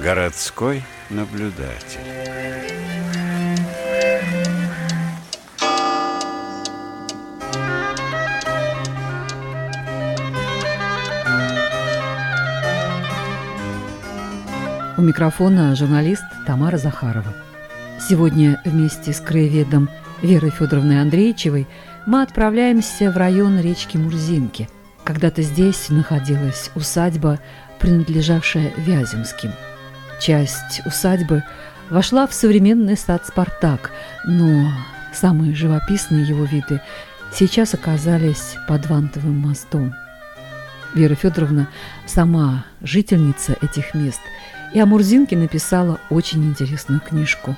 Городской наблюдатель. У микрофона журналист Тамара Захарова. Сегодня вместе с краеведом Верой Федоровной Андреевичевой мы отправляемся в район речки Мурзинки. Когда-то здесь находилась усадьба, принадлежавшая Вяземским. Часть усадьбы вошла в современный сад «Спартак», но самые живописные его виды сейчас оказались под Вантовым мостом. Вера Федоровна сама жительница этих мест и о Мурзинке написала очень интересную книжку.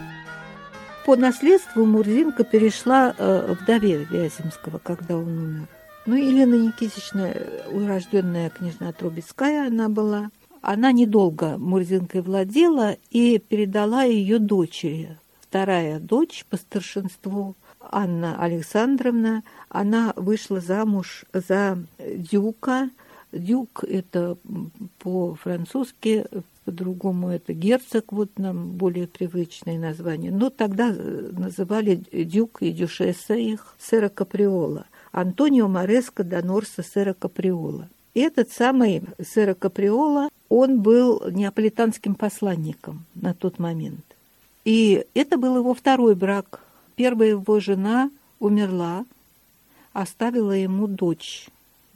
По наследству Мурзинка перешла вдове Вяземского, когда он умер. Елена Никитична, урожденная княжна Трубецкая она была. Она недолго Мурзинкой владела и передала ее дочери. Вторая дочь по старшинству, Анна Александровна, она вышла замуж за дюка. Дюк – это по-французски, по-другому это герцог, вот нам более привычное название. Но тогда называли дюк и дюшесса их сэра Каприола. Антонио Мореско да Норса сэра Каприола. И этот самый сэра Каприола, он был неаполитанским посланником на тот момент. И это был его второй брак. Первая его жена умерла, оставила ему дочь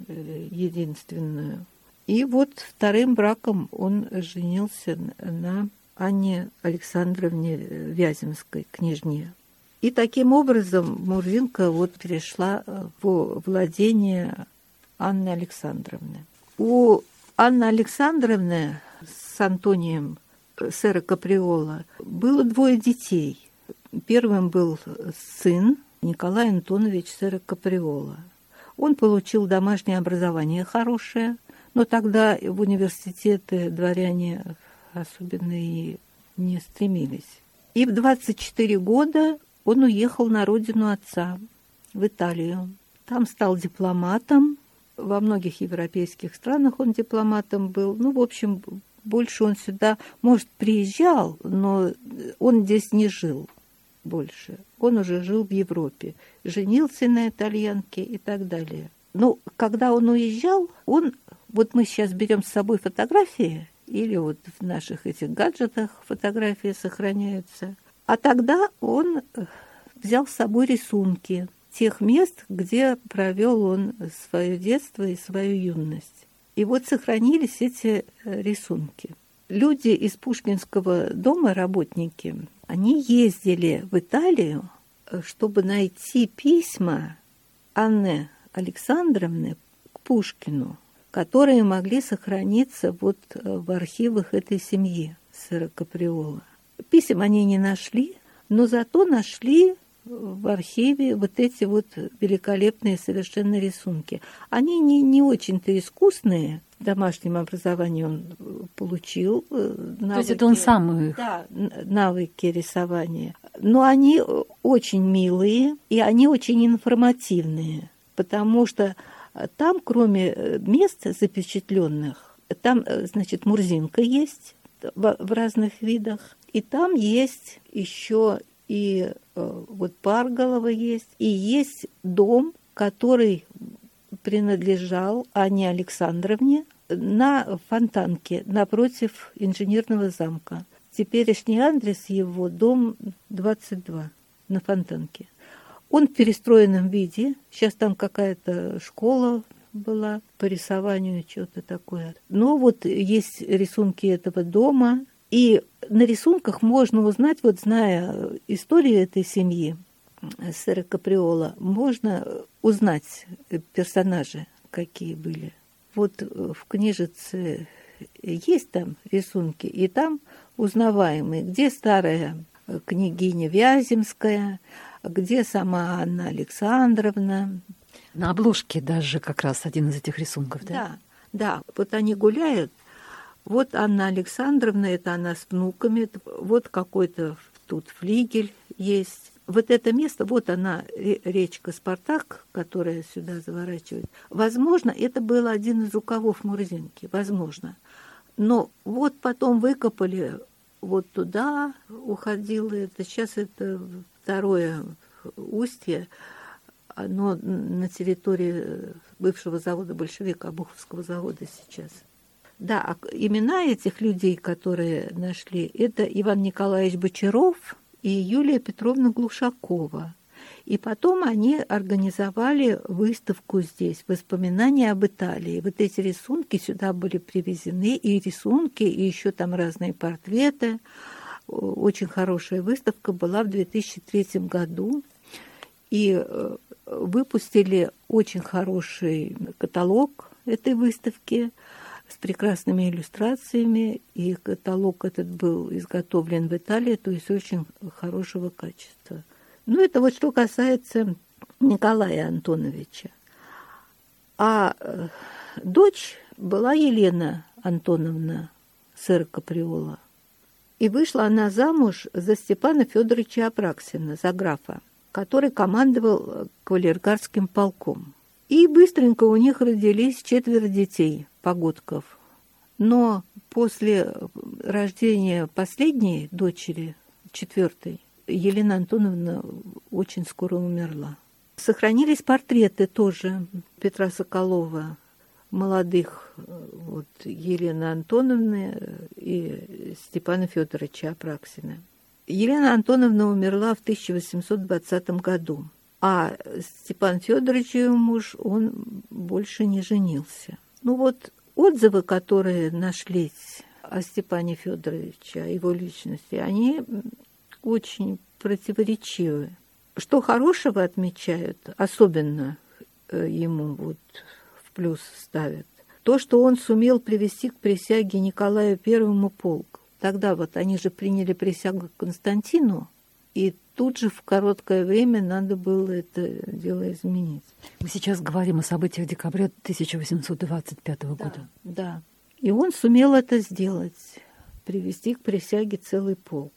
единственную. И вот вторым браком он женился на Анне Александровне Вяземской, княжне. И таким образом Мурзинка перешла во владение Анны Александровны. У Анны Александровны с Антонием сэра Каприола было 2 детей. Первым был сын Николай Антонович сэра Каприола. Он получил домашнее образование хорошее, но тогда в университеты дворяне особенно и не стремились. И в 24 года он уехал на родину отца, в Италию. Там стал дипломатом. Во многих европейских странах он дипломатом был. В общем, больше он сюда, может, приезжал, но он здесь не жил больше. Он уже жил в Европе. Женился на итальянке и так далее. Но когда он уезжал, мы сейчас берем с собой фотографии, или в наших этих гаджетах фотографии сохраняются. А тогда он взял с собой рисунки тех мест, где провел он свое детство и свою юность. И сохранились эти рисунки. Люди из Пушкинского дома, работники, они ездили в Италию, чтобы найти письма Анны Александровны к Пушкину, которые могли сохраниться в архивах этой семьи сэра Каприола. Писем они не нашли, но зато нашли в архиве эти великолепные совершенно рисунки. Они не очень-то искусные. В домашнем образовании он получил навыки. То есть это он сам их? Да, навыки рисования. Но они очень милые, и они очень информативные, потому что там, кроме мест запечатленных, там, Мурзинка есть в разных видах, и там есть еще и Парголово есть, и есть дом, который принадлежал Анне Александровне на Фонтанке, напротив инженерного замка. Теперешний адрес его дом 22 на Фонтанке. Он в перестроенном виде. Сейчас там какая-то школа была по рисованию, что-то такое. Но есть рисунки этого дома. И на рисунках можно узнать, зная историю этой семьи, сэра Каприола, можно узнать персонажи, какие были. В книжице есть там рисунки, и там узнаваемые, где старая княгиня Вяземская, где сама Анна Александровна. На обложке даже как раз один из этих рисунков, да? Да. Они гуляют. Анна Александровна, это она с внуками. Какой-то тут флигель есть. Это место, она, речка Спартак, которая сюда заворачивает. Возможно, это был один из рукавов Мурзинки. Возможно. Но вот потом выкопали, вот туда уходило это. Сейчас это второе устье, оно на территории бывшего завода «Большевик», Обуховского завода сейчас. Да, а имена этих людей, которые нашли, это Иван Николаевич Бочаров и Юлия Петровна Глушакова. И потом они организовали выставку здесь, воспоминания об Италии. Вот эти рисунки сюда были привезены, и рисунки, и еще там разные портреты. Очень хорошая выставка была в 2003 году. И выпустили очень хороший каталог этой выставки с прекрасными иллюстрациями. И каталог этот был изготовлен в Италии, то есть очень хорошего качества. Ну, это вот что касается Николая Антоновича. А дочь была Елена Антоновна Сыра-Каприола. И вышла она замуж за Степана Федоровича Апраксина, за графа, который командовал кавалергардским полком. И быстренько у них родились 4 детей, погодков. Но после рождения последней дочери, 4-й, Елена Антоновна очень скоро умерла. Сохранились портреты тоже Петра Соколова, молодых вот, Елены Антоновны и Степана Федоровича Апраксина. Елена Антоновна умерла в 1820 году, а Степан Федорович, ее муж, он больше не женился. Ну вот отзывы, которые нашлись о Степане Федоровиче, о его личности, они очень противоречивы. Что хорошего отмечают, особенно ему вот в плюс ставят, то, что он сумел привести к присяге Николаю I полк. Тогда вот они же приняли присягу Константину, и тут же в короткое время надо было это дело изменить. Мы сейчас говорим о событиях декабря 1825 года. Да. И он сумел это сделать, привести к присяге целый полк.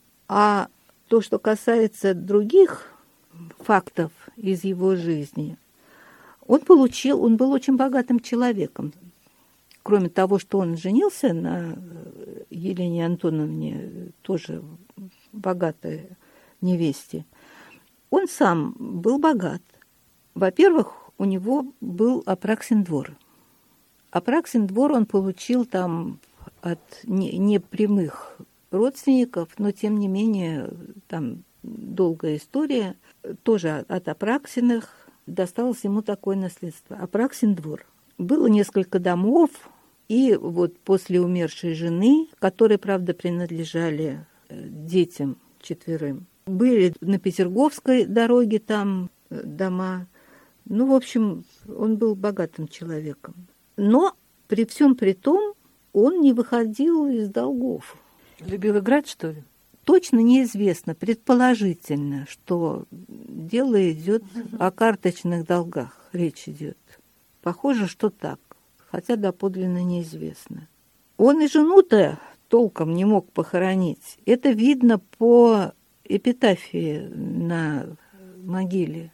А то, что касается других фактов из его жизни, он был очень богатым человеком. Кроме того, что он женился на Елене Антоновне, тоже богатой невесте, он сам был богат. Во-первых, у него был Апраксин двор. Апраксин двор он получил там от непрямых родственников, но тем не менее там долгая история. Тоже от Апраксиных досталось ему такое наследство. Апраксин двор. Было несколько домов, и вот после умершей жены, которые, правда, принадлежали детям 4, были на Петерговской дороге там дома. Ну, в общем, он был богатым человеком. Но при всем при том он не выходил из долгов. Любил играть, что ли? Точно неизвестно, предположительно, что дело идет о карточных долгах, речь идет. Похоже, что так, хотя доподлинно неизвестно. Он и жену-то толком не мог похоронить. Это видно по эпитафии на могиле.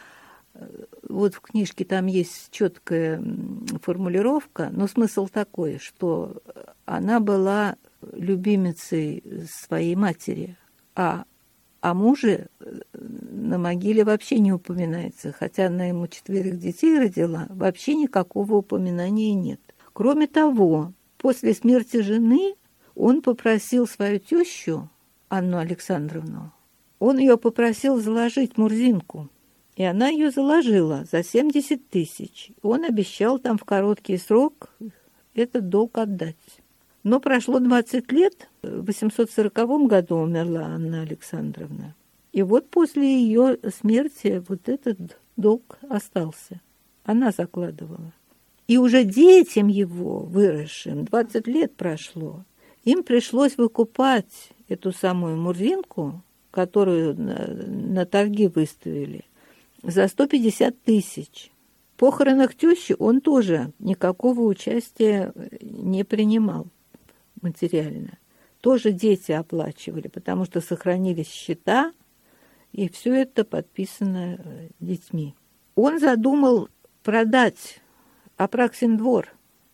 Вот в книжке там есть четкая формулировка, но смысл такой, что она была любимицей своей матери, а о муже на могиле вообще не упоминается, хотя она ему 4 детей родила, вообще никакого упоминания нет. Кроме того, после смерти жены он попросил свою тещу, Анну Александровну, он ее попросил заложить Мурзинку, и она ее заложила за 70 000. Он обещал там в короткий срок этот долг отдать. Но прошло 20 лет, в 840 году умерла Анна Александровна. И вот после ее смерти вот этот долг остался. Она закладывала. И уже детям его, выросшим, 20 лет прошло, им пришлось выкупать эту самую Мурзинку, которую на торги выставили, за 150 000. В похоронах тещи он тоже никакого участия не принимал материально. Тоже дети оплачивали, потому что сохранились счета, и все это подписано детьми. Он задумал продать Апраксин двор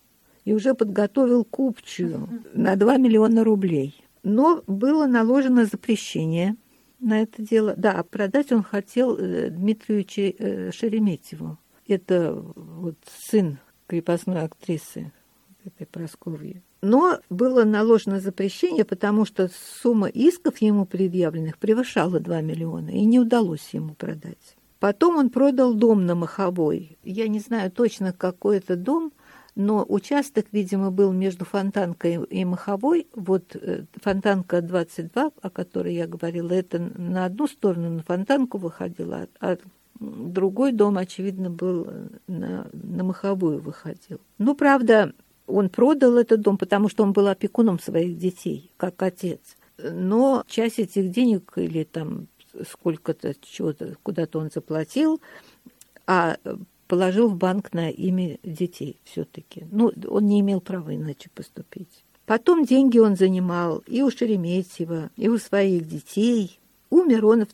и уже подготовил купчую на 2 миллиона рублей. Но было наложено запрещение на это дело. Да, продать он хотел Дмитрию Шереметьеву. Это вот сын крепостной актрисы, этой Прасковьи. Но было наложено запрещение, потому что сумма исков ему предъявленных превышала 2 миллиона, и не удалось ему продать. Потом он продал дом на Моховой. Я не знаю точно, какой это дом, но участок, видимо, был между Фонтанкой и Моховой. Вот Фонтанка 22, о которой я говорила, это на одну сторону на Фонтанку выходила, а другой дом, очевидно, был на Моховую выходил. Ну, правда, он продал этот дом, потому что он был опекуном своих детей, как отец. Но часть этих денег или там сколько-то чего-то куда-то он заплатил, а положил в банк на имя детей все-таки. Ну, он не имел права иначе поступить. Потом деньги он занимал и у Шереметьева, и у своих детей. Умер он в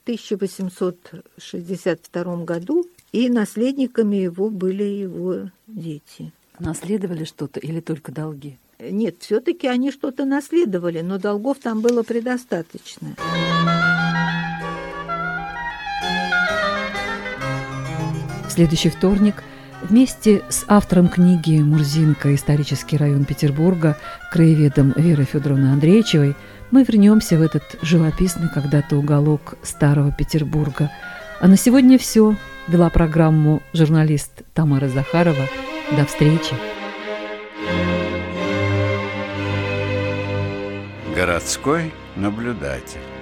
1862 году, и наследниками его были его дети. Наследовали что-то или только долги? Нет, все-таки они что-то наследовали, но долгов там было предостаточно. В следующий вторник вместе с автором книги «Мурзинка. Исторический район Петербурга», краеведом Верой Федоровной Андрейчевой, мы вернемся в этот живописный когда-то уголок старого Петербурга. А на сегодня все. Вела программу журналист Тамара Захарова. До встречи. Городской наблюдатель.